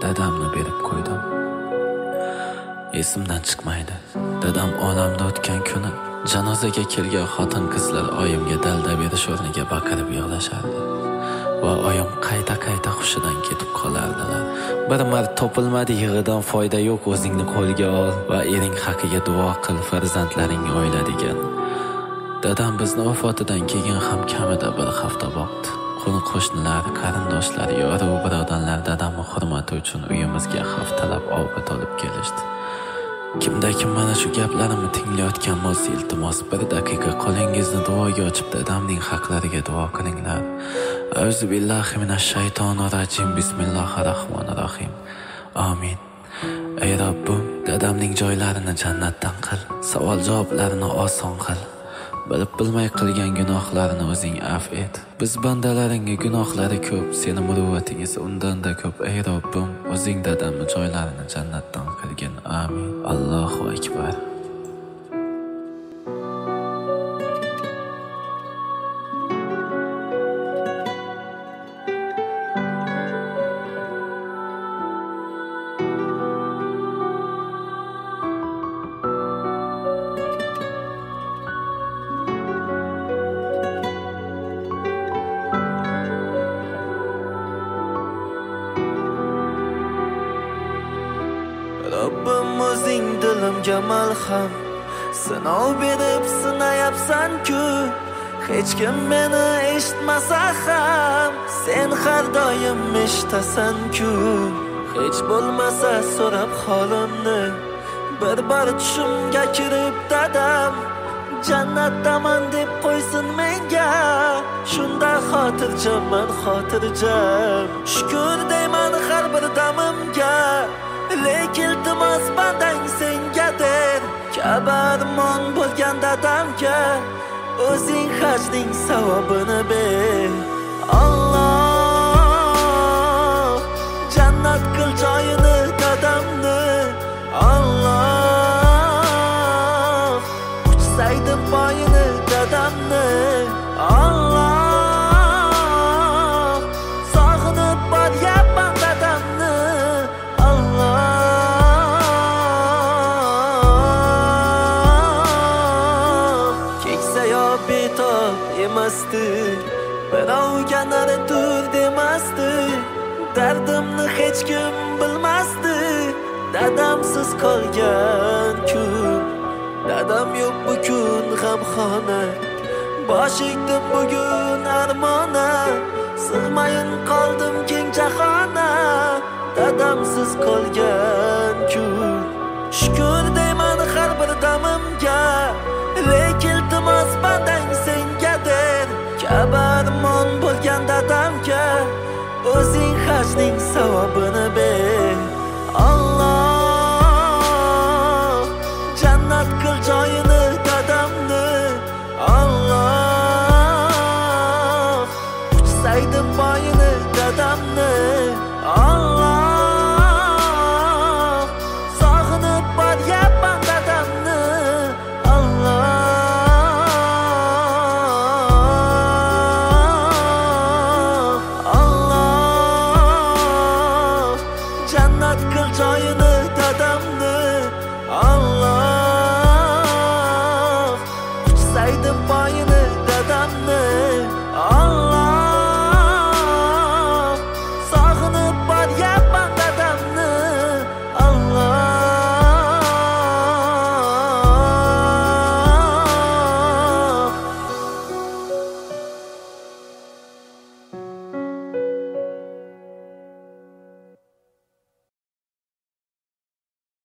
dadamni berib qo'ydim. Esimdan chiqmaydi. Dadam olamda o'tgan kuni janozaga kelgan xotin-qizlar oyimga dalda berish o'rniga baqirib yig'lashardi. Va oyim qayta hushidan ketib qolardilar. Bir marta topilmadi yig'idan foyda yo'q, o'zingni qo'lga ol va ering haqiga duo qil, farzandlaringni o'yla degan. Dadam bizni vafotidan keyin ham kamida bir hafta boqdi. Qo'ni-qo'shnilar, qarindoshlar, yoru birodarlar dadamning hurmati uchun uyimizga haftalab ovqat olib kelishdi. Kimda-kim mana shu gaplarimni tinglayotgan bo'lsa, iltimos bir daqiqa qo'lingizni duoga ochib dadamning haqlariga duo qilinglar. Auzu billahi minash shaytonir rojim. Bismillahir rohmanir rohim. Amin. Ey Robbim, dadamning joylarini jannatdan qil, savol-javoblarini oson qil. Bilib-bilmay qilgan gunohlarini o'zing afv et. Biz bandalaringga gunohlari ko'p, seni muruvvating esa undan-da ko'p. Ey Robbim, o'zing dadamning joylarini jannatdan qilgin. Amin. Allohu akbar. Robbim o'zing dilimga malham, sinov berib sinayapsan-ku. Hech kim meni eshitmasa ham, sen har doim eshitasan-ku. Hech bo'lmasa so'rab holimni, bir bor tushimga kirib dadam jannatdaman deb qo'ysin menga. Shunda xotirjamman, xotirjam. Shukr deyman har bir damimga. Lekin iltimos bandang sengadir, kabi armon bo'lgan dadamga o'zing hajning savobini ber. Alloh jannat qil joyini dadamni. Alloh quchsaydim boyini dadamni. Alloh sog'inib boryapman dadamni. Betob emasdi, birovga nari tur demasdi. Dardimni hech kim bilmasdi, dadamsiz qolgan kun. Dadam yo'q bugun g'amxona, bosh egdim bugun armona. Sig'mayin qoldim keng jahona, dadamsiz qolgan kun. Shukr deyman har bir damimga, lekin iltimos bandang sengadir, kabi armon bo'lgan dadamga o'zing hajning savobini ber. Alloh jannat qil joyini dadamni. Alloh quchsaydim boyini dadamni. Alloh sog'inib boryapman dadamni. Jannat qil joyini